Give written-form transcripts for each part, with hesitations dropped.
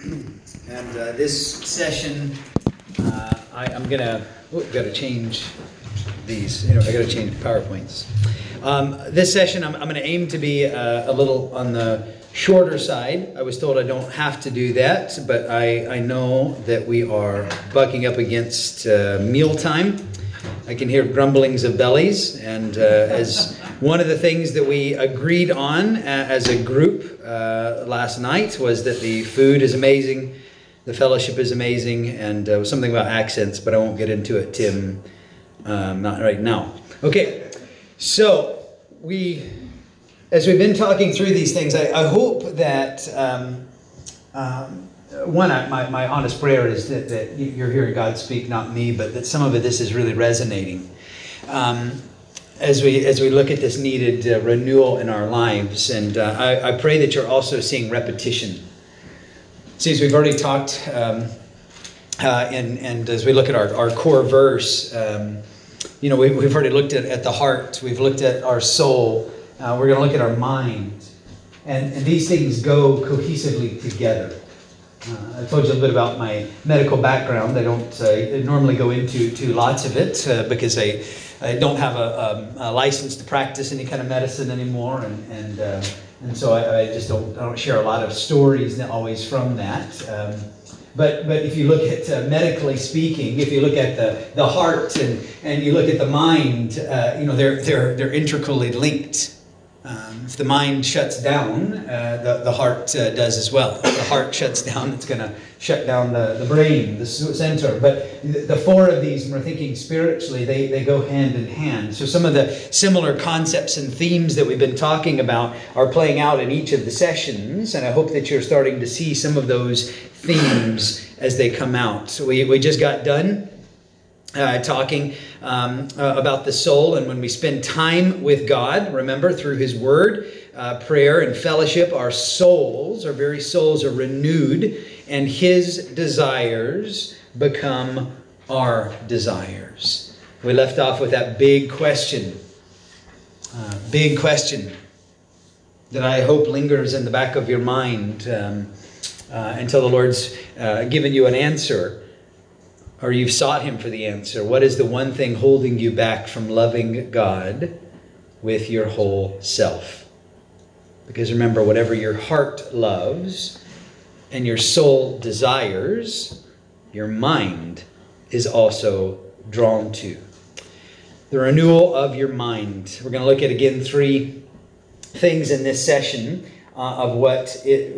And this session, I'm gonna. Got to change these. I got to change PowerPoints. This session, I'm going to aim to be a little on the shorter side. I was told I don't have to do that, but I know that we are bucking up against mealtime. I can hear grumblings of bellies, and as one of the things that we agreed on as a group last night was that the food is amazing, the fellowship is amazing, and something about accents, but I won't get into it, Tim, not right now. Okay, so as we've been talking through these things, I hope that my honest prayer is that you're hearing God speak, not me, but that some of this is really resonating as we look at this needed renewal in our lives. And I pray that you're also seeing repetition. Since we've already talked, and as we look at our core verse, we've already looked at the heart, we've looked at our soul, we're going to look at our mind, and these things go cohesively together. I told you a little bit about my medical background. I don't normally go into lots of it because I don't have a license to practice any kind of medicine anymore, and so I just don't share a lot of stories always from that. But if you look at medically speaking, if you look at the heart and you look at the mind, they're intricately linked. If the mind shuts down, the heart does as well. If the heart shuts down, it's going to shut down the brain, the center. But the four of these, when we're thinking spiritually, they go hand in hand. So some of the similar concepts and themes that we've been talking about are playing out in each of the sessions, and I hope that you're starting to see some of those themes as they come out. So we just got done talking about the soul, and when we spend time with God, remember, through His Word, prayer and fellowship, our very souls are renewed, and His desires become our desires. We left off with that big question that I hope lingers in the back of your mind until the Lord's given you an answer, or you've sought Him for the answer. What is the one thing holding you back from loving God with your whole self? Because remember, whatever your heart loves and your soul desires, your mind is also drawn to. The renewal of your mind. We're going to look at, again, 3 things in this session of what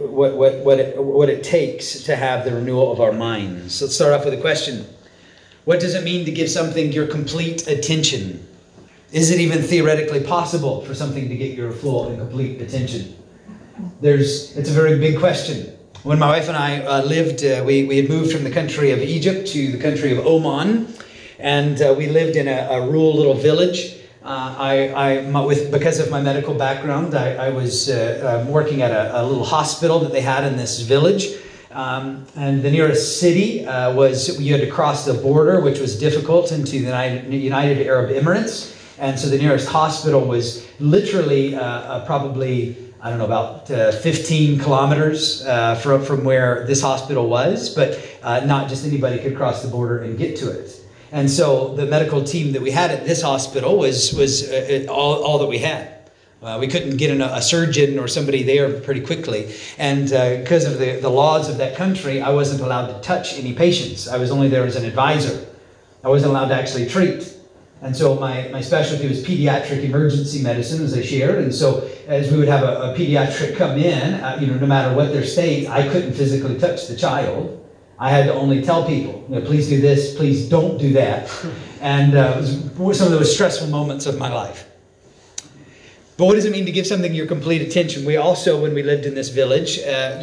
it takes to have the renewal of our minds. Let's start off with a question. What does it mean to give something your complete attention? Is it even theoretically possible for something to get your full and complete attention? It's a very big question. When my wife and I lived, we had moved from the country of Egypt to the country of Oman, and we lived in a rural little village. Because of my medical background, I was working at a little hospital that they had in this village. And the nearest city you had to cross the border, which was difficult, into the United Arab Emirates. And so the nearest hospital was literally probably, about 15 kilometers from where this hospital was. But not just anybody could cross the border and get to it. And so the medical team that we had at this hospital was all that we had. We couldn't get a surgeon or somebody there pretty quickly. And because of the laws of that country, I wasn't allowed to touch any patients. I was only there as an advisor. I wasn't allowed to actually treat. And so my specialty was pediatric emergency medicine, as I shared. And so as we would have a pediatric come in, no matter what their state, I couldn't physically touch the child. I had to only tell people, please do this, please don't do that. And it was some of the most stressful moments of my life. But what does it mean to give something your complete attention? We also, when we lived in this village, a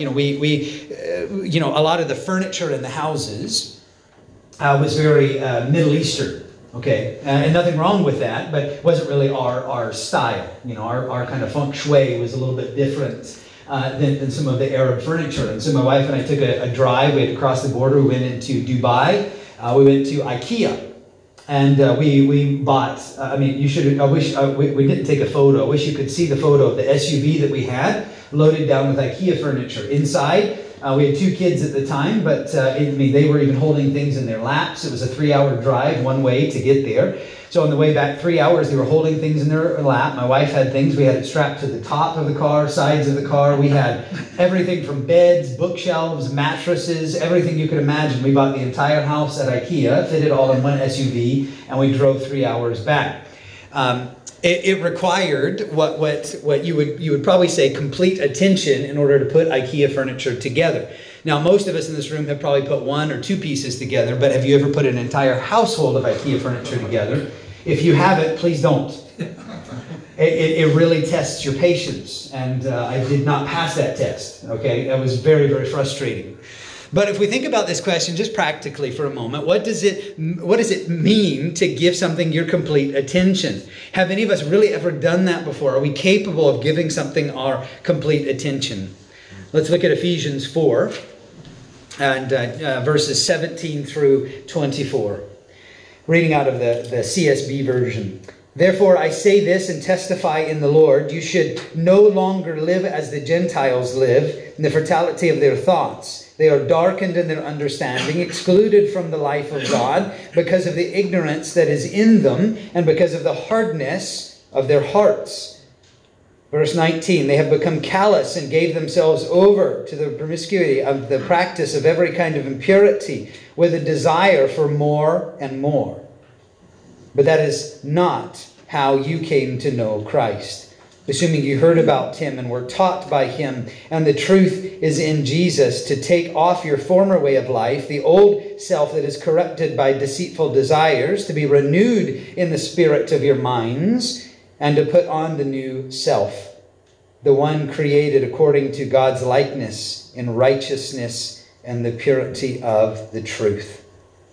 lot of the furniture in the houses was very Middle Eastern. Okay, and nothing wrong with that, but it wasn't really our style. Our kind of feng shui was a little bit different than some of the Arab furniture. And so my wife and I took a drive. We had to cross the border. We went into Dubai. We went to IKEA. And we bought, we didn't take a photo. I wish you could see the photo of the SUV that we had loaded down with IKEA furniture. Inside, We had 2 kids at the time, but they were even holding things in their laps. It was a 3-hour drive one way to get there. So on the way back 3 hours, they were holding things in their lap. My wife had things. We had it strapped to the top of the car, sides of the car. We had everything from beds, bookshelves, mattresses, everything you could imagine. We bought the entire house at IKEA, fit it all in one SUV, and we drove 3 hours back. It required what you would probably say complete attention in order to put IKEA furniture together. Now, most of us in this room have probably put 1 or 2 pieces together, but have you ever put an entire household of IKEA furniture together? If you haven't, please don't. It really tests your patience, and I did not pass that test. Okay, that was very, very frustrating. But if we think about this question just practically for a moment, what does it mean to give something your complete attention? Have any of us really ever done that before? Are we capable of giving something our complete attention? Let's look at Ephesians 4 and verses 17 through 24. Reading out of the CSB version. Therefore, I say this and testify in the Lord, you should no longer live as the Gentiles live in the fertility of their thoughts. They are darkened in their understanding, excluded from the life of God because of the ignorance that is in them and because of the hardness of their hearts. Verse 19, they have become callous and gave themselves over to the promiscuity of the practice of every kind of impurity with a desire for more and more. But that is not how you came to know Christ. Assuming you heard about him and were taught by him, and the truth is in Jesus, to take off your former way of life, the old self that is corrupted by deceitful desires, to be renewed in the spirit of your minds, and to put on the new self, the one created according to God's likeness in righteousness and the purity of the truth.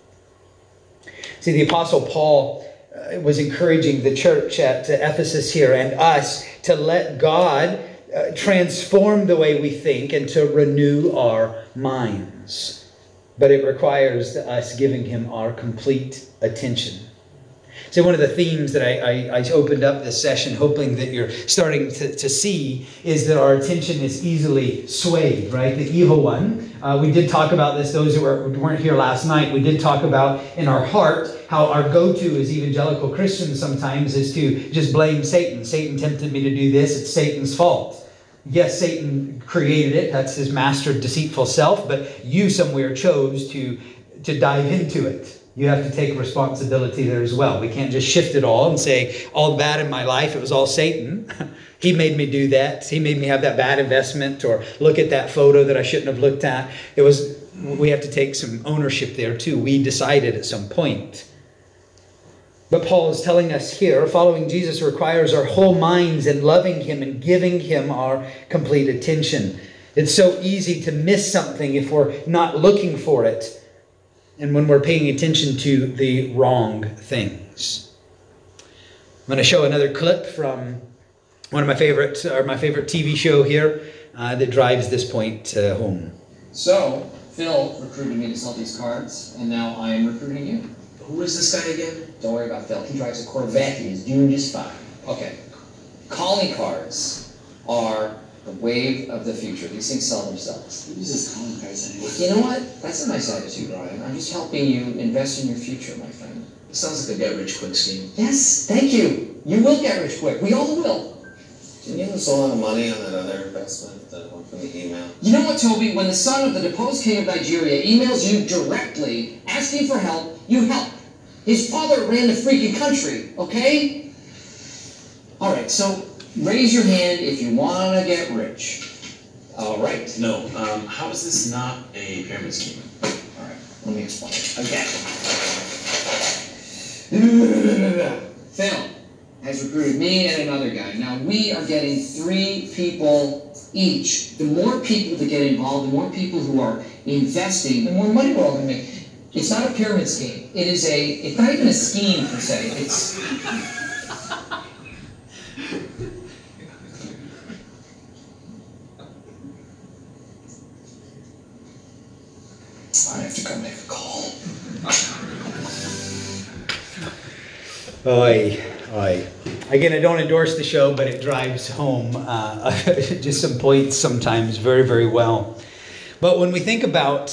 See, the Apostle Paul was encouraging the church at Ephesus here and us to let God transform the way we think and to renew our minds. But it requires us giving him our complete attention. So one of the themes that I opened up this session hoping that you're starting to see is that our attention is easily swayed, right? The evil one. We did talk about this, those who weren't here last night. We did talk about in our heart how our go-to as evangelical Christians sometimes is to just blame Satan. Satan tempted me to do this. It's Satan's fault. Yes, Satan created it. That's his master deceitful self. But you somewhere chose to dive into it. You have to take responsibility there as well. We can't just shift it all and say, all bad in my life, it was all Satan. He made me do that. He made me have that bad investment or look at that photo that I shouldn't have looked at. We have to take some ownership there too. We decided at some point. But Paul is telling us here, following Jesus requires our whole minds and loving him and giving him our complete attention. It's so easy to miss something if we're not looking for it. And when we're paying attention to the wrong things. I'm going to show another clip from one of my favorite TV show here that drives this point home. So, Phil recruited me to sell these cards, and now I am recruiting you. Who is this guy again? Don't worry about Phil. He drives a Corvette. He is doing just fine. Okay. Calling cards are the wave of the future. These things sell themselves. Who's this calling cards anyway? You know what? That's a nice attitude, Ryan. I'm just helping you invest in your future, my friend. It sounds like a get-rich-quick scheme. Yes, thank you. You will get rich quick. We all will. Didn't you lose a lot of money on that other investment, that one from the email? You know what, Toby? When the son of the deposed king of Nigeria emails you directly, asking for help, you help. His father ran the freaking country, okay? All right, so raise your hand if you want to get rich. All right. No, how is this not a pyramid scheme? All right, let me explain. Again. Phil has recruited me and another guy. Now, we are getting 3 people each. The more people that get involved, the more people who are investing, the more money we're all going to make. It's not a pyramid scheme. It's not even a scheme, per se. I have to go make a call. Oy. Again, I don't endorse the show, but it drives home just some points sometimes very, very well. But when we think about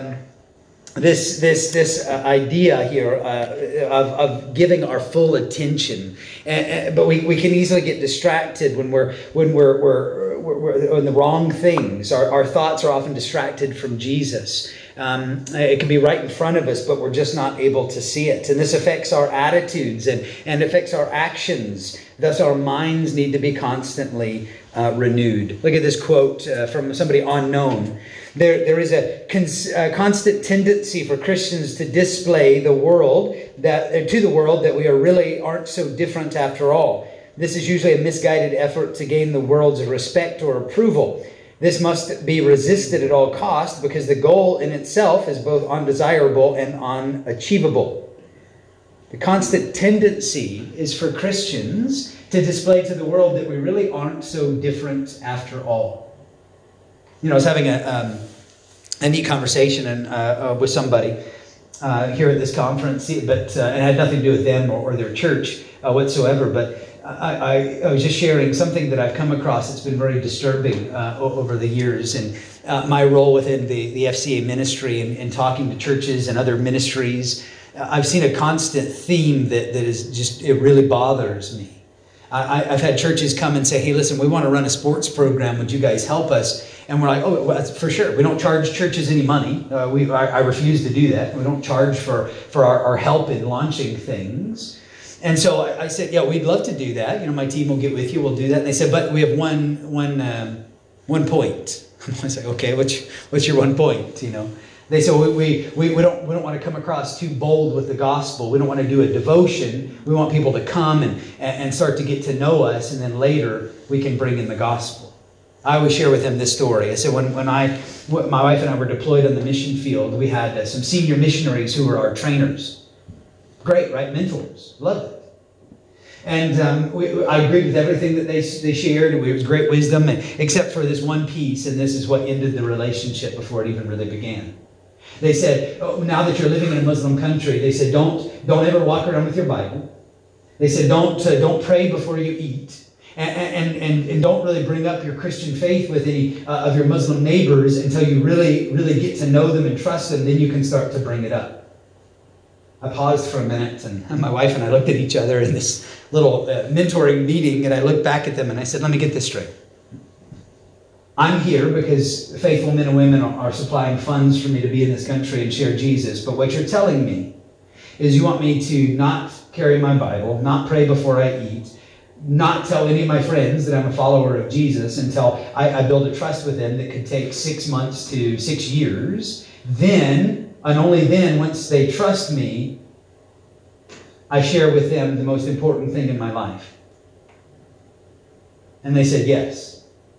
this idea here of giving our full attention, but we can easily get distracted when we're on the wrong things. Our thoughts are often distracted from Jesus. It can be right in front of us, but we're just not able to see it. And this affects our attitudes and affects our actions. Thus, our minds need to be constantly renewed. Look at this quote from somebody unknown. There is a constant tendency for Christians to display to the world that we really aren't so different after all. This is usually a misguided effort to gain the world's respect or approval. This must be resisted at all costs because the goal in itself is both undesirable and unachievable. The constant tendency is for Christians to display to the world that we really aren't so different after all. You know, I was having a neat conversation with somebody here at this conference, but and it had nothing to do with them or their church whatsoever. But I was just sharing something that I've come across that's been very disturbing over the years, and my role within the FCA ministry and talking to churches and other ministries. I've seen a constant theme that is just, it really bothers me. I've had churches come and say, hey, listen, we want to run a sports program. Would you guys help us? And we're like, oh, well, for sure. We don't charge churches any money. I refuse to do that. We don't charge for our help in launching things. And so I said, yeah, we'd love to do that. You know, my team will get with you. We'll do that. And they said, but we have one point. I was like, okay, what's your one point? You know, they said, we don't want to come across too bold with the gospel. We don't want to do a devotion. We want people to come and start to get to know us, and then later we can bring in the gospel. I always share with them this story. I said, when my wife and I were deployed on the mission field, we had some senior missionaries who were our trainers. Great, right? Mentors. Loved it. And I agreed with everything that they shared. It was great wisdom, except for this one piece, and this is what ended the relationship before it even really began. They said, oh, now that you're living in a Muslim country, they said, don't ever walk around with your Bible. They said, don't pray before you eat. And don't really bring up your Christian faith with any of your Muslim neighbors until you really, really get to know them and trust them. Then you can start to bring it up. I paused for a minute, and my wife and I looked at each other in this little mentoring meeting, and I looked back at them and I said, let me get this straight. I'm here because faithful men and women are supplying funds for me to be in this country and share Jesus. But what you're telling me is you want me to not carry my Bible, not pray before I eat, not tell any of my friends that I'm a follower of Jesus until I build a trust with them that could take 6 months to 6 years. Then, and only then, once they trust me, I share with them the most important thing in my life. And they said, yes.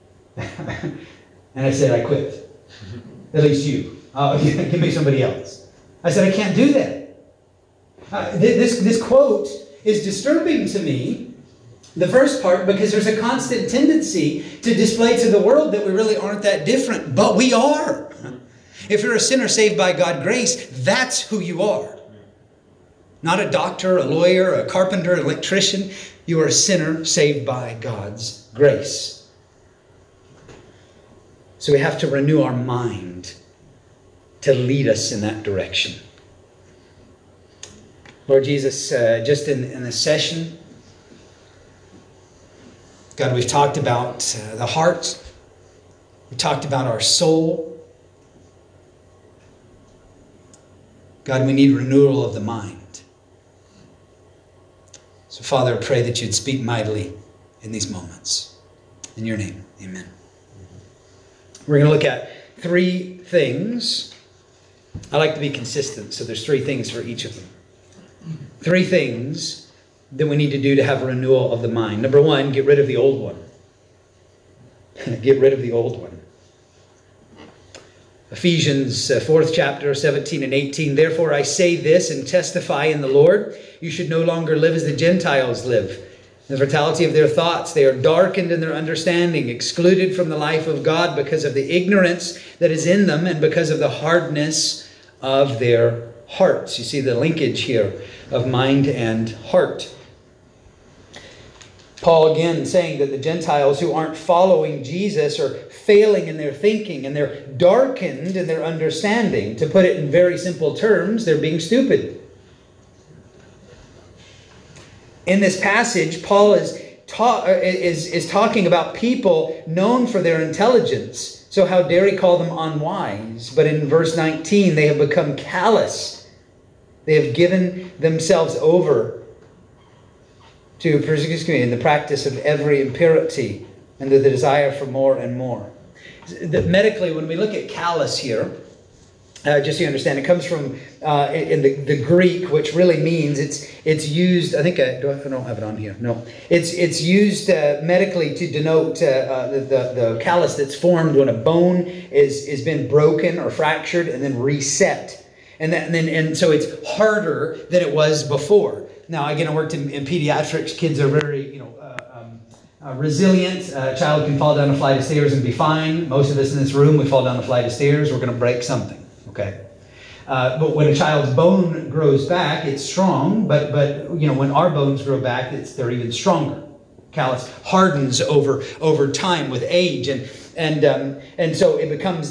And I said, I quit. At least you. Give me somebody else. I said, I can't do that. This quote is disturbing to me, the first part, because there's a constant tendency to display to the world that we really aren't that different. But we are. If you're a sinner saved by God's grace, that's who you are. Not a doctor, a lawyer, a carpenter, an electrician. You are a sinner saved by God's grace. So we have to renew our mind to lead us in that direction. Lord Jesus, just in this session, God, we've talked about the heart. We talked about our soul. God, we need renewal of the mind. So, Father, I pray that you'd speak mightily in these moments. In your name, amen. We're going to look at 3 things. I like to be consistent, so there's 3 things for each of them. 3 things that we need to do to have a renewal of the mind. Number 1, get rid of the old one. Get rid of the old one. Ephesians 4th chapter, 17 and 18. Therefore I say this and testify in the Lord, you should no longer live as the Gentiles live. The fertility of their thoughts, they are darkened in their understanding, excluded from the life of God because of the ignorance that is in them and because of the hardness of their hearts. You see the linkage here of mind and heart. Paul again saying that the Gentiles who aren't following Jesus are failing in their thinking and they're darkened in their understanding. To put it in very simple terms, they're being stupid. In this passage, Paul is talking about people known for their intelligence. So how dare he call them unwise? But in verse 19, they have become callous. They have given themselves over to, in the practice of every impurity and the desire for more and more. Medically, when we look at callous here, just so you understand, it comes from in the Greek, which really means it's used. I think I don't have it on here. No, it's used medically to denote the callus that's formed when a bone is been broken or fractured and then reset, and so it's harder than it was before. Now, again, I worked in pediatrics. Kids are very, resilient. A child can fall down a flight of stairs and be fine. Most of us in this room, we fall down a flight of stairs, we're going to break something. Okay, but when a child's bone grows back, it's strong. But when our bones grow back, they're even stronger. Callus hardens over time with age, and so it becomes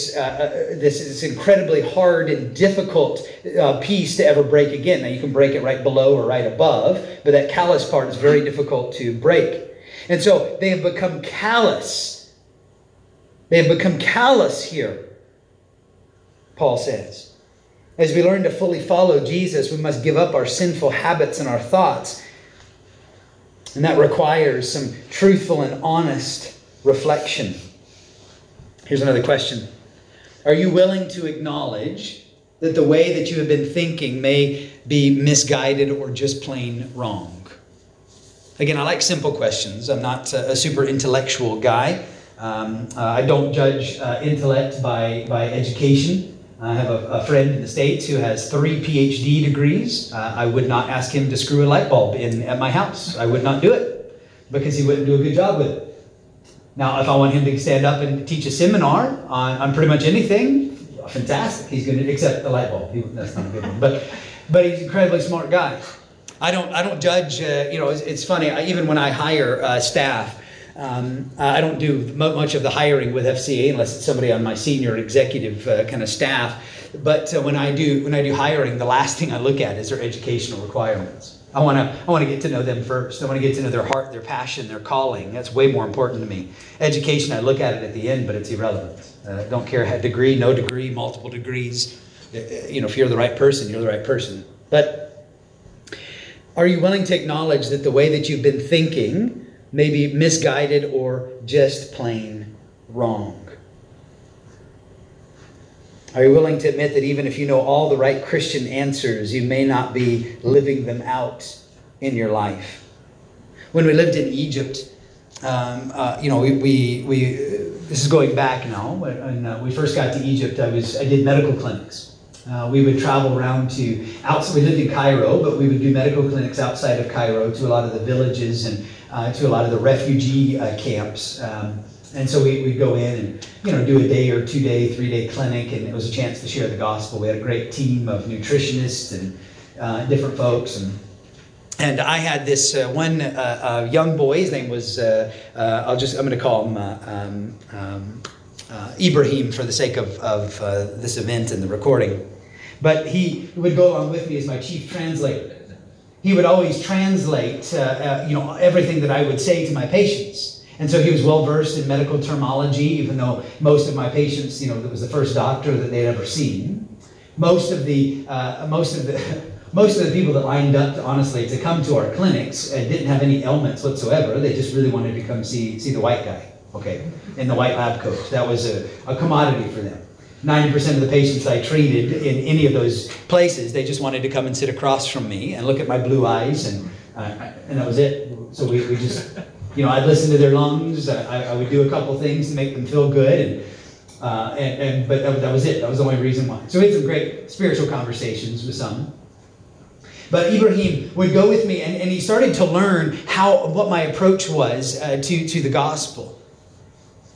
this incredibly hard and difficult piece to ever break again. Now you can break it right below or right above, but that callus part is very difficult to break. And so they have become callous. They have become callous here, Paul says. As we learn to fully follow Jesus, we must give up our sinful habits and our thoughts. And that requires some truthful and honest reflection. Here's another question. Are you willing to acknowledge that the way that you have been thinking may be misguided or just plain wrong? Again, I like simple questions. I'm not a super intellectual guy. I don't judge intellect by education. I have a friend in the States who has 3 PhD degrees. I would not ask him to screw a light bulb in at my house. I would not do it because he wouldn't do a good job with it. Now, if I want him to stand up and teach a seminar on pretty much anything, fantastic. He's going to accept the light bulb. That's not a good one, but he's an incredibly smart guy. I don't judge. It's funny. Even when I hire staff, I don't do much of the hiring with FCA unless it's somebody on my senior executive kind of staff. But when I do hiring, the last thing I look at is their educational requirements. I want to get to know them first. I want to get to know their heart, their passion, their calling. That's way more important to me. Education, I look at it at the end, but it's irrelevant. Don't care how degree, no degree, multiple degrees. If you're the right person, you're the right person. But are you willing to acknowledge that the way that you've been thinking may be misguided or just plain wrong? Are you willing to admit that even if you know all the right Christian answers, you may not be living them out in your life? When we lived in Egypt, this is going back now. When we first got to Egypt, I did medical clinics. We would travel around outside. We lived in Cairo, but we would do medical clinics outside of Cairo to a lot of the villages and to a lot of the refugee camps. And so we'd go in and do a day or 2-day, 3-day clinic, and it was a chance to share the gospel. We had a great team of nutritionists and different folks, and I had this one young boy. His name was I'm going to call him Ibrahim for the sake of this event and the recording. But he would go along with me as my chief translator. He would always translate everything that I would say to my patients. And so he was well versed in medical terminology, even though most of my patients, it was the first doctor that they'd ever seen. Most of the people that lined up to come to our clinics didn't have any ailments whatsoever. They just really wanted to come see the white guy, in the white lab coat. That was a commodity for them. 90% of the patients I treated in any of those places, they just wanted to come and sit across from me and look at my blue eyes, and that was it. So we just, I'd listen to their lungs. I would do a couple things to make them feel good, but that was it. That was the only reason why. So we had some great spiritual conversations with some. But Ibrahim would go with me, and he started to learn what my approach was to the gospel.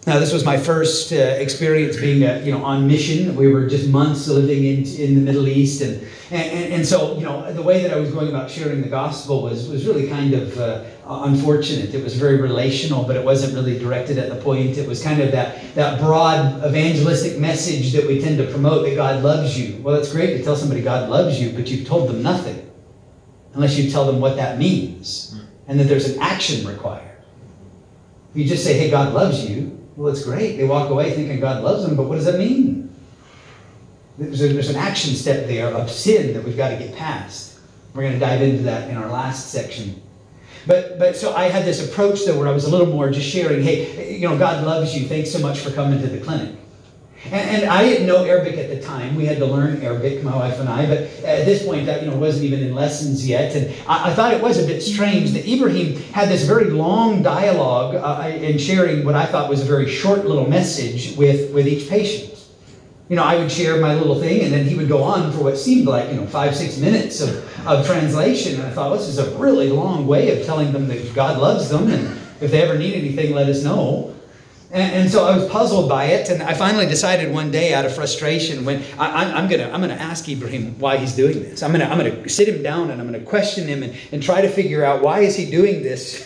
Now, this was my first experience being, on mission. We were just months living in the Middle East, and so, the way that I was going about sharing the gospel was really kind of unfortunate. It was very relational, but it wasn't really directed at the point. It was kind of that broad evangelistic message that we tend to promote, that God loves you. Well, it's great to tell somebody God loves you, but you've told them nothing unless you tell them what that means and that there's an action required. If you just say, hey, God loves you, well, it's great. They walk away thinking God loves them, but what does that mean? There's an action step there of sin that we've got to get past. We're going to dive into that in our last section. But so I had this approach, though, where I was a little more just sharing, hey, God loves you. Thanks so much for coming to the clinic. And I didn't know Arabic at the time. We had to learn Arabic, my wife and I. But at this point, that wasn't even in lessons yet. And I thought it was a bit strange that Ibrahim had this very long dialogue in sharing what I thought was a very short little message with each patient. I would share my little thing, and then he would go on for what seemed like 5-6 minutes of translation. And I thought, well, this is a really long way of telling them that God loves them, and if they ever need anything, let us know. And so I was puzzled by it, and I finally decided one day, out of frustration, when I'm gonna ask Ibrahim why he's doing this. I'm gonna sit him down and I'm gonna question him and try to figure out why is he doing this.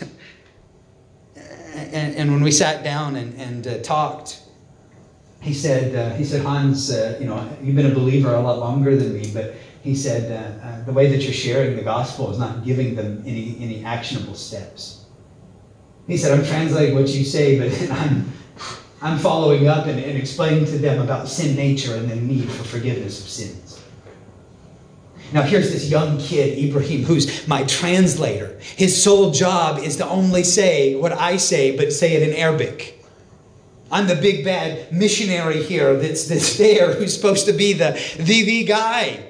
And when we sat down and talked, he said, Hans, you've been a believer a lot longer than me, but he said the way that you're sharing the gospel is not giving them any actionable steps. He said, I'm translating what you say, but I'm following up and explaining to them about sin nature and the need for forgiveness of sins. Now here's this young kid, Ibrahim, who's my translator. His sole job is to only say what I say, but say it in Arabic. I'm the big bad missionary here that's there, who's supposed to be the guy.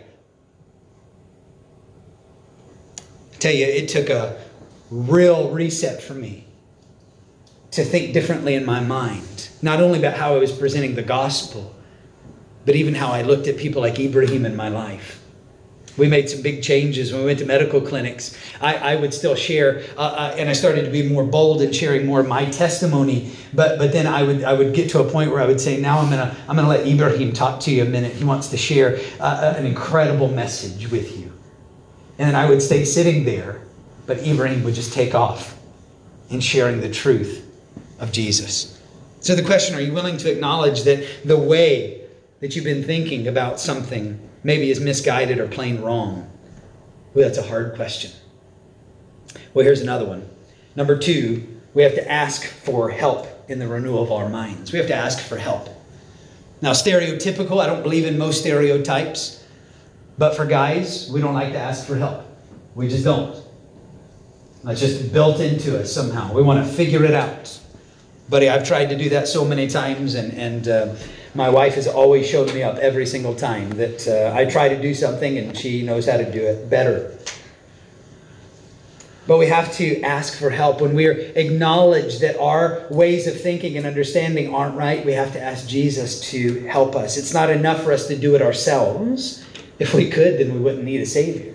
I tell you, it took a real reset for me to think differently in my mind, not only about how I was presenting the gospel, but even how I looked at people like Ibrahim in my life. We made some big changes when we went to medical clinics. I would still share, and I started to be more bold in sharing more of my testimony. But then I would get to a point where I would say, now I'm gonna let Ibrahim talk to you a minute. He wants to share an incredible message with you. And then I would stay sitting there, but Ibrahim would just take off in sharing the truth of Jesus. So the question, are you willing to acknowledge that the way that you've been thinking about something maybe is misguided or plain wrong? Well, that's a hard question. Well, here's another one. Number 2, we have to ask for help in the renewal of our minds. We have to ask for help. Now, stereotypical, I don't believe in most stereotypes, but for guys, we don't like to ask for help. We just don't. It's just built into us somehow. We want to figure it out. Buddy, I've tried to do that so many times, and my wife has always shown me up every single time that I try to do something and she knows how to do it better. But we have to ask for help. When we acknowledge that our ways of thinking and understanding aren't right, we have to ask Jesus to help us. It's not enough for us to do it ourselves. If we could, then we wouldn't need a Savior.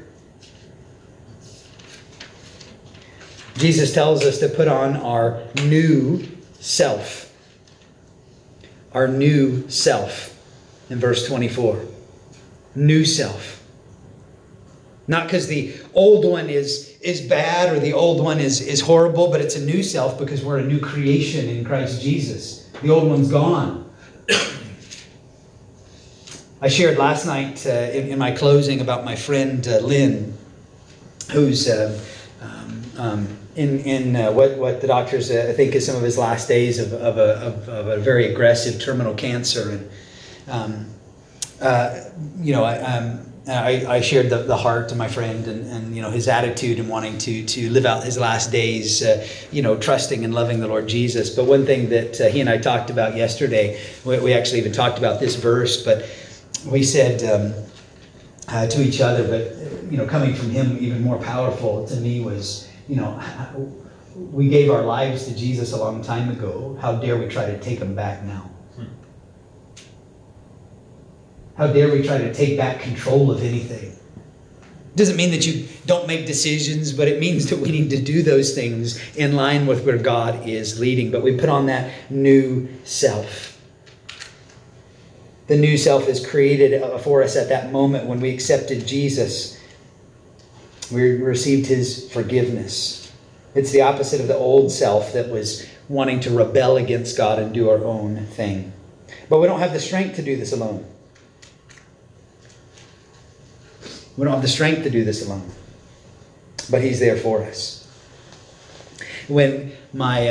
Jesus tells us to put on our new self. Our new self in verse 24. New self. Not because the old one is bad or the old one is horrible, but it's a new self because we're a new creation in Christ Jesus. The old one's gone. I shared last night in my closing about my friend Lynn, who's in what the doctors think is some of his last days of a very aggressive terminal cancer, and I shared the heart of my friend and his attitude in wanting to live out his last days, trusting and loving the Lord Jesus. But one thing that he and I talked about yesterday, we actually even talked about this verse, but we said to each other, but coming from him, even more powerful to me was, we gave our lives to Jesus a long time ago. How dare we try to take him back now? How dare we try to take back control of anything? Doesn't mean that you don't make decisions, but it means that we need to do those things in line with where God is leading. But we put on that new self. The new self is created for us at that moment when we accepted Jesus. We received his forgiveness. It's the opposite of the old self that was wanting to rebel against God and do our own thing. But we don't have the strength to do this alone. We don't have the strength to do this alone. But he's there for us. When my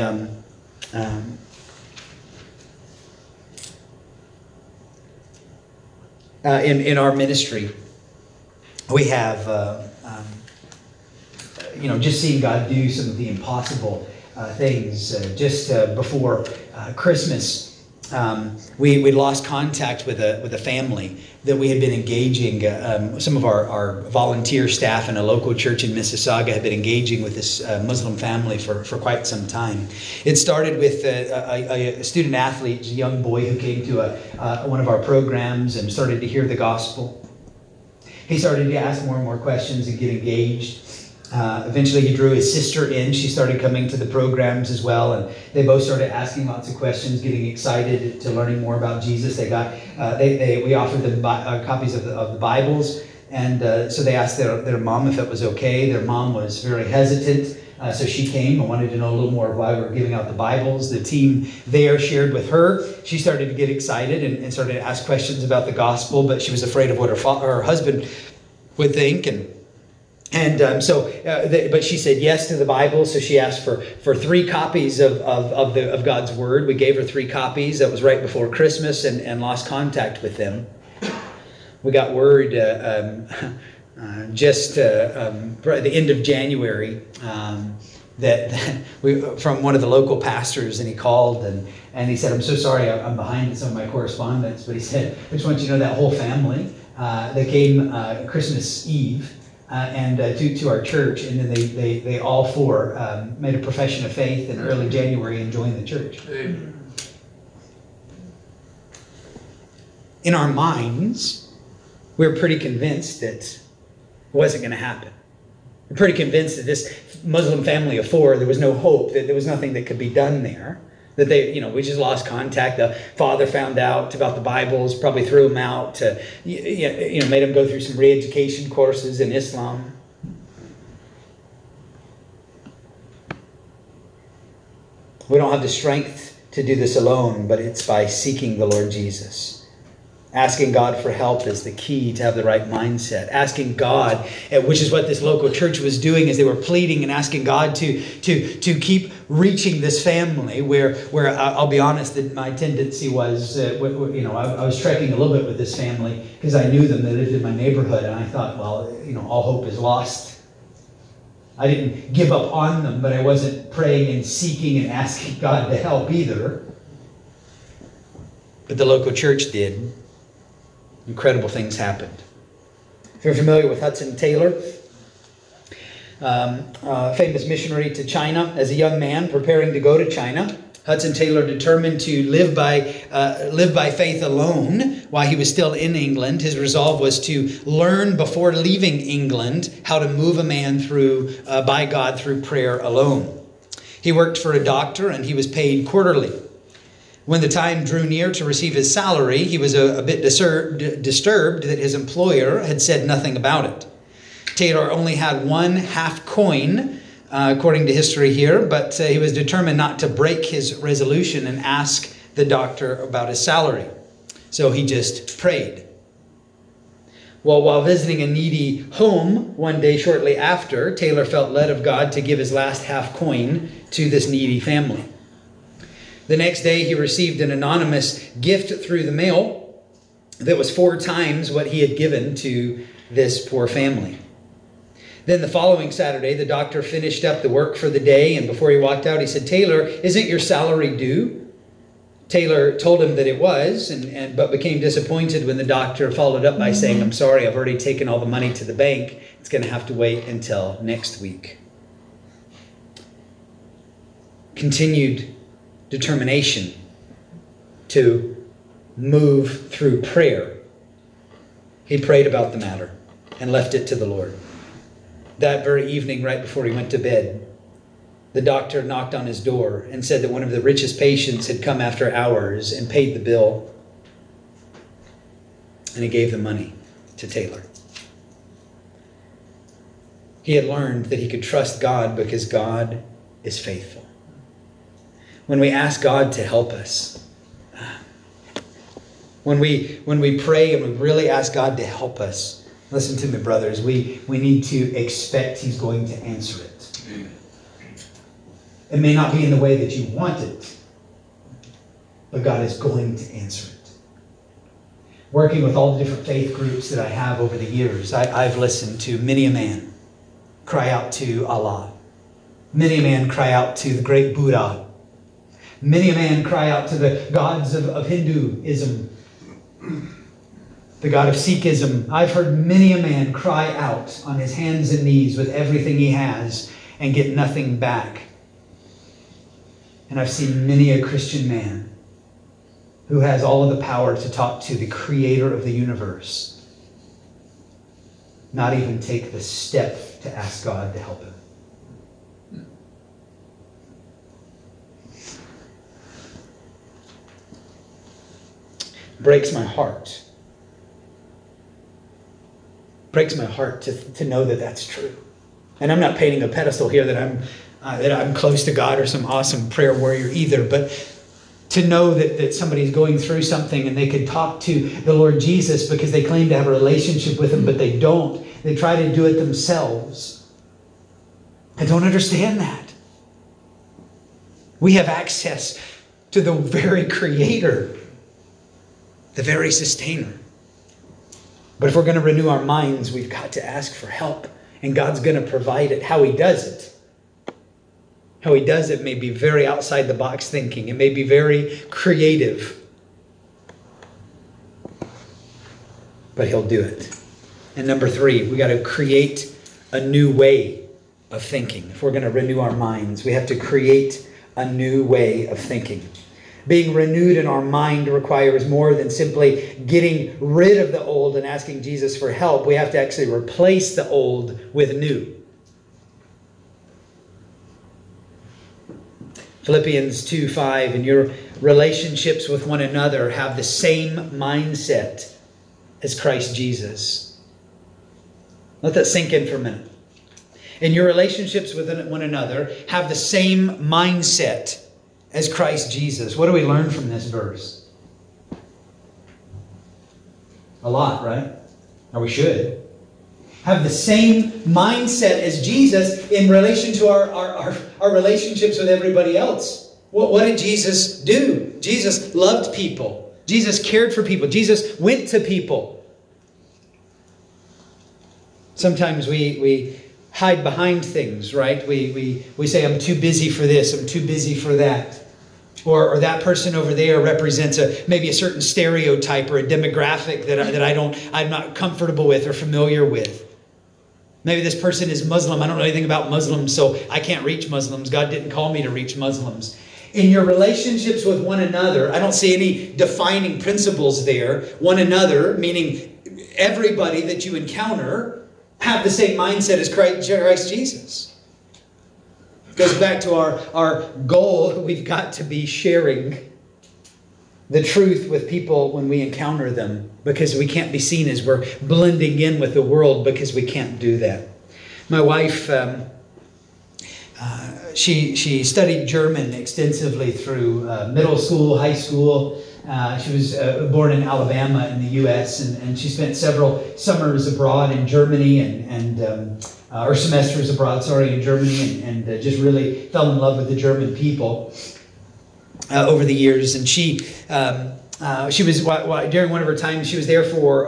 in our ministry, we have just seeing God do some of the impossible things. Just before Christmas, we lost contact with a family that we had been engaging. Some of our volunteer staff in a local church in Mississauga had been engaging with this Muslim family for quite some time. It started with a student athlete, a young boy who came to one of our programs and started to hear the gospel. He started to ask more and more questions and get engaged. Eventually he drew his sister in. She started coming to the programs as well, and they both started asking lots of questions, getting excited to learning more about Jesus. We offered them copies of the Bibles, and so they asked their mom if it was okay. Their mom was very hesitant, so she came and wanted to know a little more why we were giving out the Bibles. The team there shared with her. She started to get excited and started to ask questions about the gospel, but she was afraid of what her husband would think, but she said yes to the Bible, so she asked for 3 copies of God's Word. We gave her 3 copies. That was right before Christmas, and lost contact with them. We got word just at the end of January from one of the local pastors, and he called and he said, "I'm so sorry, I'm behind in some of my correspondence," but he said, "I just want you to know that whole family that came Christmas Eve." To our church, and then they all 4 made a profession of faith in early January and joined the church. Amen. In our minds, we were pretty convinced that it wasn't going to happen. We're pretty convinced that this Muslim family of 4, there was no hope, that there was nothing that could be done there. That we just lost contact. The father found out about the Bibles, probably threw him out, made him go through some re-education courses in Islam. We don't have the strength to do this alone, but it's by seeking the Lord Jesus. Asking God for help is the key to have the right mindset. Asking God, which is what this local church was doing, is they were pleading and asking God to keep reaching this family. Where I'll be honest, that my tendency was, I was trekking a little bit with this family because I knew them. They lived in my neighborhood, and I thought, well, all hope is lost. I didn't give up on them, but I wasn't praying and seeking and asking God to help either. But the local church did. Incredible things happened. If you're familiar with Hudson Taylor, famous missionary to China, as a young man preparing to go to China, Hudson Taylor determined to live by faith alone while he was still in England. His resolve was to learn before leaving England how to move a man by God through prayer alone. He worked for a doctor, and he was paid quarterly. When the time drew near to receive his salary, he was a bit disturbed that his employer had said nothing about it. Taylor only had 1 half coin, according to history here, but he was determined not to break his resolution and ask the doctor about his salary. So he just prayed. Well, while visiting a needy home one day shortly after, Taylor felt led of God to give his last half coin to this needy family. The next day, he received an anonymous gift through the mail that was 4 times what he had given to this poor family. Then the following Saturday, the doctor finished up the work for the day, and before he walked out, he said, "Taylor, isn't your salary due?" Taylor told him that it was, but became disappointed when the doctor followed up by saying, "I'm sorry, I've already taken all the money to the bank. It's going to have to wait until next week." Continued determination to move through prayer. He prayed about the matter and left it to the Lord. That very evening, right before he went to bed, the doctor knocked on his door and said that one of the richest patients had come after hours and paid the bill. And he gave the money to Taylor. He had learned that he could trust God because God is faithful. When we ask God to help us, when we pray and we really ask God to help us, listen to me, brothers, we need to expect He's going to answer it. It may not be in the way that you want it, but God is going to answer it. Working with all the different faith groups that I have over the years, I've listened to many a man cry out to Allah. Many a man cry out to the great Buddha. Many a man cry out to the gods of Hinduism, the god of Sikhism. I've heard many a man cry out on his hands and knees with everything he has and get nothing back. And I've seen many a Christian man who has all of the power to talk to the creator of the universe, not even take the step to ask God to help him. Breaks my heart. Breaks my heart to know that that's true. And I'm not painting a pedestal here that I'm close to God or some awesome prayer warrior either, but to know that somebody's going through something and they could talk to the Lord Jesus because they claim to have a relationship with Him, but they don't. They try to do it themselves. I don't understand that. We have access to the very Creator, the very Sustainer. But if we're going to renew our minds, we've got to ask for help. And God's going to provide it. How He does it. How He does it may be very outside the box thinking. It may be very creative. But He'll do it. And number 3, we got to create a new way of thinking. If we're going to renew our minds, we have to create a new way of thinking. Being renewed in our mind requires more than simply getting rid of the old and asking Jesus for help. We have to actually replace the old with new. Philippians 2:5, and your relationships with one another have the same mindset as Christ Jesus. Let that sink in for a minute. And your relationships with one another have the same mindset as Christ Jesus. What do we learn from this verse? A lot, right? Or we should. Have the same mindset as Jesus in relation to our relationships with everybody else. What did Jesus do? Jesus loved people. Jesus cared for people. Jesus went to people. Sometimes we hide behind things, right? We say, I'm too busy for this, I'm too busy for that. Or that person over there represents maybe a certain stereotype or a demographic that I'm not comfortable with or familiar with. Maybe this person is Muslim. I don't know anything about Muslims, so I can't reach Muslims. God didn't call me to reach Muslims. In your relationships with one another, I don't see any defining principles there. One another, meaning everybody that you encounter, have the same mindset as Christ Jesus. It goes back to our goal. We've got to be sharing the truth with people when we encounter them, because we can't be seen as we're blending in with the world, because we can't do that. My wife, she studied German extensively through middle school, high school. She was born in Alabama in the U.S. and she spent several summers abroad in Germany or semesters abroad, in Germany, and just really fell in love with the German people over the years. And she was, during one of her times, she was there for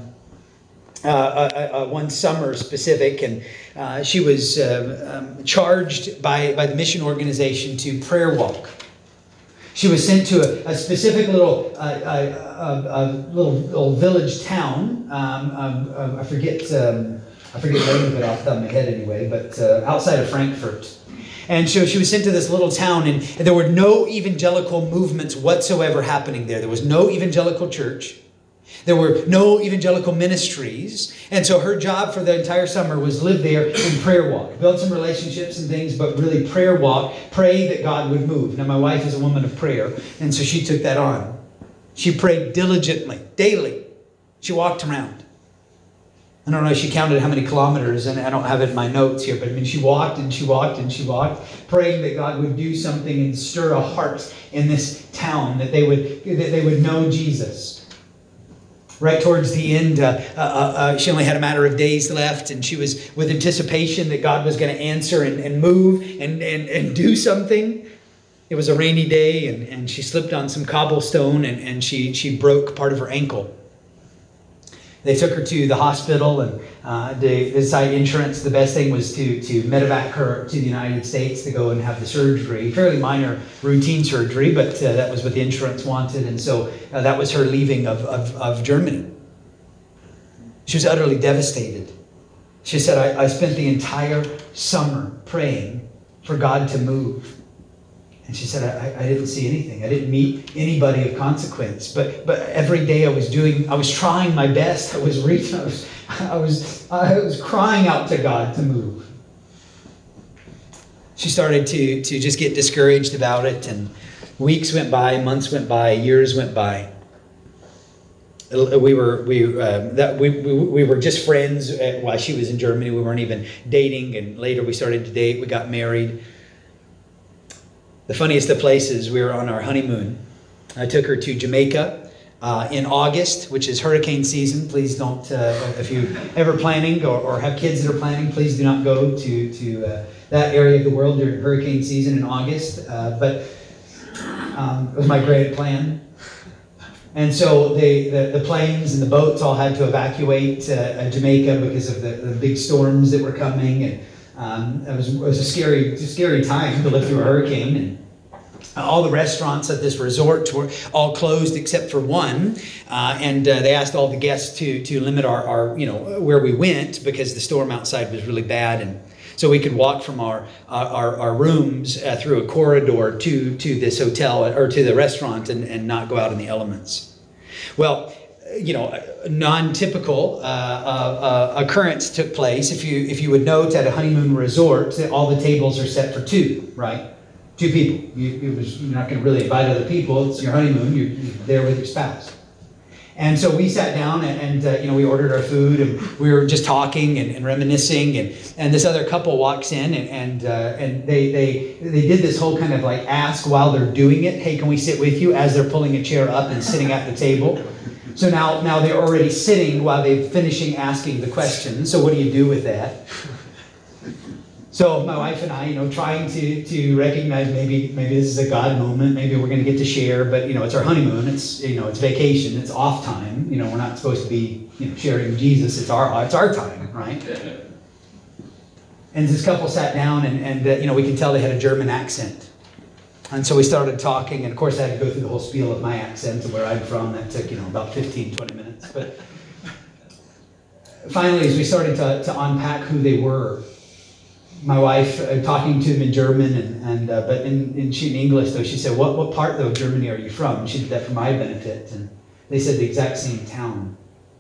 one summer specific, and she was charged by the mission organization to prayer walk. She was sent to a specific little village town. I forget the name of it off the top of my head anyway, but outside of Frankfurt. And so she was sent to this little town, and there were no evangelical movements whatsoever happening there. There was no evangelical church. There were no evangelical ministries. And so her job for the entire summer was live there in prayer walk. Build some relationships and things, but really prayer walk. Pray that God would move. Now, my wife is a woman of prayer, and so she took that on. She prayed diligently, daily. She walked around. I don't know if she counted how many kilometers, and I don't have it in my notes here, but I mean, she walked and she walked and she walked, praying that God would do something and stir a heart in this town, that they would know Jesus. Right towards the end, she only had a matter of days left, and she was with anticipation that God was going to answer and move and do something. It was a rainy day, and she slipped on some cobblestone, and she broke part of her ankle. They took her to the hospital, and they decided insurance, the best thing was to medevac her to the United States to go and have the surgery. Fairly minor routine surgery, but that was what the insurance wanted. And so that was her leaving of Germany. She was utterly devastated. She said, I spent the entire summer praying for God to move. And she said, I didn't see anything. I didn't meet anybody of consequence. But every day I was trying my best. I was reading, I was crying out to God to move. She started to just get discouraged about it, and weeks went by, months went by, years went by. We were just friends while she was in Germany. We weren't even dating, and later we started to date. We got married. The funniest of places, we were on our honeymoon. I took her to Jamaica in August, which is hurricane season. Please don't, if you're ever planning or have kids that are planning, please do not go to that area of the world during hurricane season in August. But it was my great plan. And so the planes and the boats all had to evacuate Jamaica because of the big storms that were coming. And it was a scary time to live through a hurricane. And all the restaurants at this resort were all closed except for one. And they asked all the guests to limit our where we went because the storm outside was really bad. And so we could walk from our rooms through a corridor to this hotel or to the restaurant and not go out in the elements. Well, non-typical occurrence took place. If you would note at a honeymoon resort, all the tables are set for two, right? Two people. You're not going to really invite other people. It's your honeymoon. You're there with your spouse. And so we sat down and we ordered our food and we were just talking and reminiscing and this other couple walks in and they did this whole kind of like ask while they're doing it. Hey, can we sit with you? As they're pulling a chair up and sitting at the table. So now they're already sitting while they're finishing asking the question. So what do you do with that? So my wife and I, trying to recognize maybe this is a God moment. Maybe we're going to get to share, but it's our honeymoon. It's it's vacation. It's off time. We're not supposed to be sharing Jesus. It's our time, right? And this couple sat down and we can tell they had a German accent. And so we started talking, and of course I had to go through the whole spiel of my accent and where I'm from. That took about 15, 20 minutes. But finally, as we started to unpack who they were, my wife talking to them in German, but in English though, she said, "What part though of Germany are you from?" And she did that for my benefit, and they said the exact same town.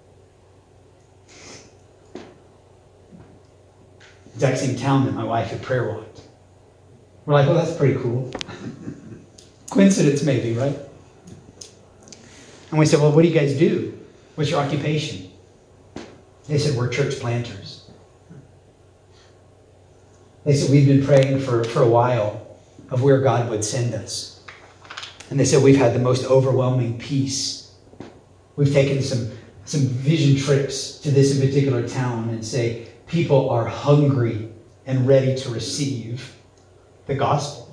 Exact same town that my wife had prayer walked. We're like, well, that's pretty cool. Coincidence maybe, right? And we said, well, what do you guys do? What's your occupation? They said, we're church planters. They said, we've been praying for a while of where God would send us. And they said, we've had the most overwhelming peace. We've taken some vision trips to this in particular town and say, people are hungry and ready to receive the gospel.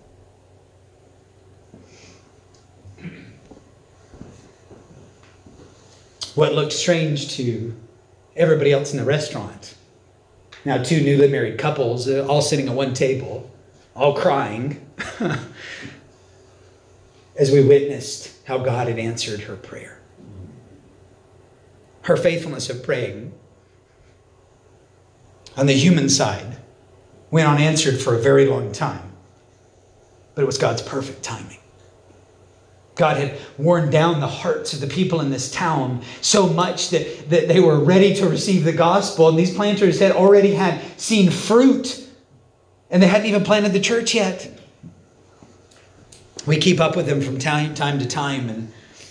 What looked strange to everybody else in the restaurant. Now, two newly married couples, all sitting at one table, all crying, as we witnessed how God had answered her prayer. Her faithfulness of praying on the human side went unanswered for a very long time. But it was God's perfect timing. God had worn down the hearts of the people in this town so much that they were ready to receive the gospel. And these planters had already seen fruit. And they hadn't even planted the church yet. We keep up with them from time to time. And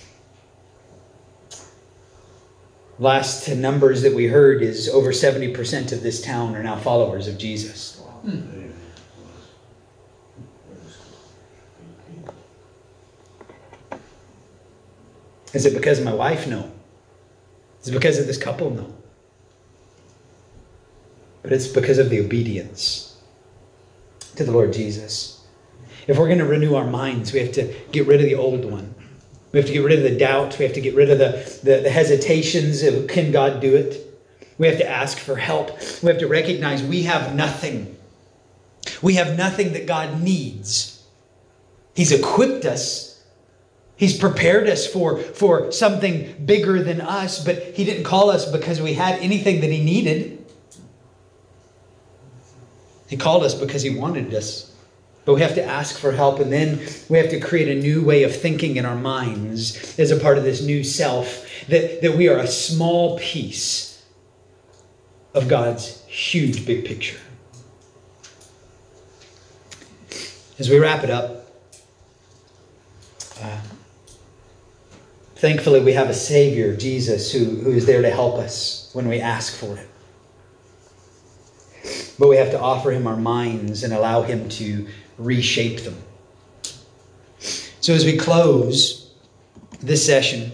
last numbers that we heard is over 70% of this town are now followers of Jesus. Is it because of my wife? No. Is it because of this couple? No. But it's because of the obedience to the Lord Jesus. If we're going to renew our minds, we have to get rid of the old one. We have to get rid of the doubt. We have to get rid of the hesitations of, can God do it? We have to ask for help. We have to recognize we have nothing. We have nothing that God needs. He's equipped us. He's prepared us for something bigger than us, but He didn't call us because we had anything that He needed. He called us because He wanted us. But we have to ask for help, and then we have to create a new way of thinking in our minds as a part of this new self, that we are a small piece of God's huge big picture. As we wrap it up, thankfully we have a Savior, Jesus, who is there to help us when we ask for it. But we have to offer Him our minds and allow Him to reshape them. So as we close this session,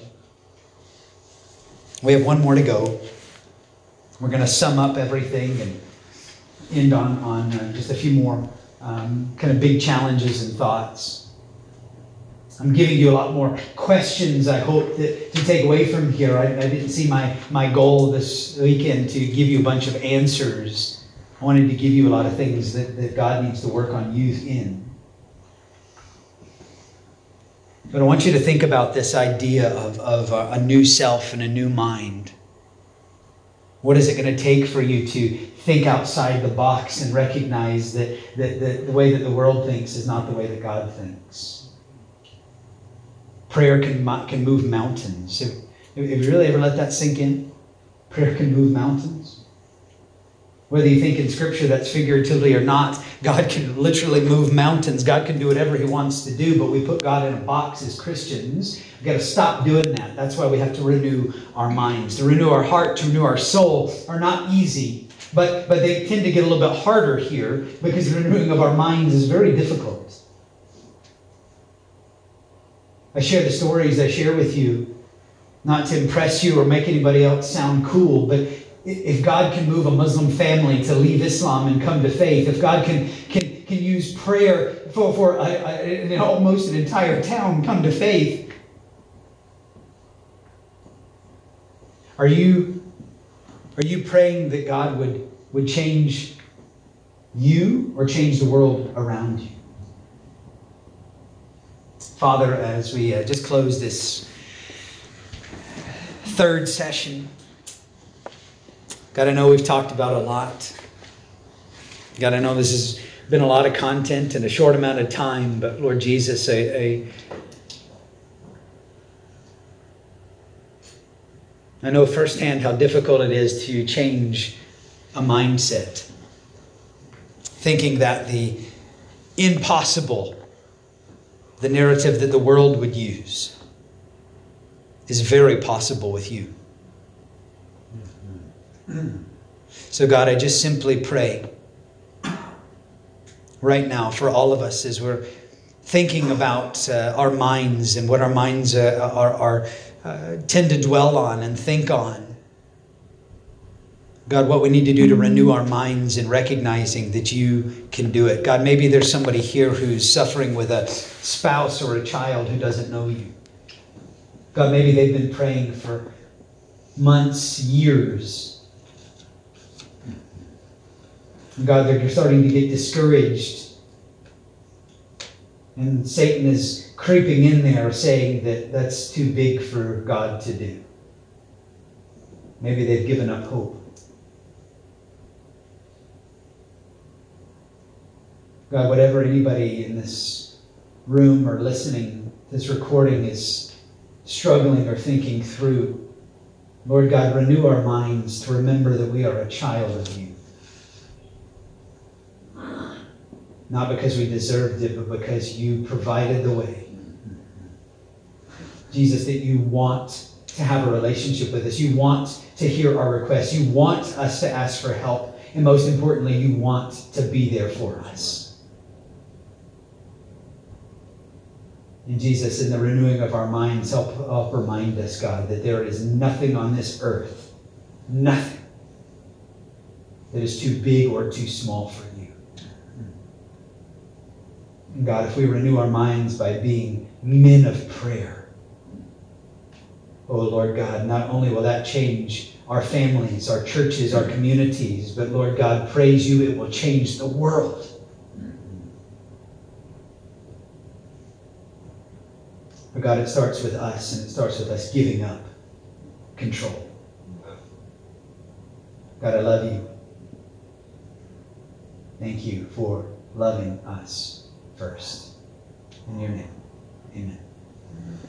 we have one more to go. We're going to sum up everything and end on just a few more kind of big challenges and thoughts. I'm giving you a lot more questions, I hope, to take away from here. I didn't see my goal this weekend to give you a bunch of answers. I wanted to give you a lot of things that God needs to work on you in. But I want you to think about this idea of a new self and a new mind. What is it going to take for you to think outside the box and recognize that the way that the world thinks is not the way that God thinks? Prayer can move mountains. Have you really ever let that sink in? Prayer can move mountains. Whether you think in Scripture that's figuratively or not, God can literally move mountains. God can do whatever He wants to do, but we put God in a box as Christians. We've got to stop doing that. That's why we have to renew our minds. To renew our heart, to renew our soul are not easy, but they tend to get a little bit harder here because the renewing of our minds is very difficult. I share the stories I share with you, not to impress you or make anybody else sound cool, but if God can move a Muslim family to leave Islam and come to faith, if God can use prayer for almost an entire town come to faith, are you praying that God would change you or change the world around you? Father, as we just close this third session, God, I know we've talked about a lot. God, I know this has been a lot of content in a short amount of time, but Lord Jesus, I know firsthand how difficult it is to change a mindset. Thinking that the impossible, the narrative that the world would use, is very possible with you. So God, I just simply pray right now for all of us as we're thinking about our minds and what our minds tend to dwell on and think on. God, what we need to do to renew our minds in recognizing that you can do it. God, maybe there's somebody here who's suffering with a spouse or a child who doesn't know you. God, maybe they've been praying for months, years. God, they're starting to get discouraged. And Satan is creeping in there saying that that's too big for God to do. Maybe they've given up hope. God, whatever anybody in this room or listening to this recording is struggling or thinking through, Lord God, renew our minds to remember that we are a child of you. Not because we deserved it, but because you provided the way. Jesus, that you want to have a relationship with us. You want to hear our requests. You want us to ask for help. And most importantly, you want to be there for us. And Jesus, in the renewing of our minds, help remind us, God, that there is nothing on this earth, nothing, that is too big or too small for you. And God, if we renew our minds by being men of prayer, oh Lord God, not only will that change our families, our churches, our communities, but Lord God, praise you, it will change the world. But God, it starts with us, and it starts with us giving up control. God, I love you. Thank you for loving us first. In your name, amen.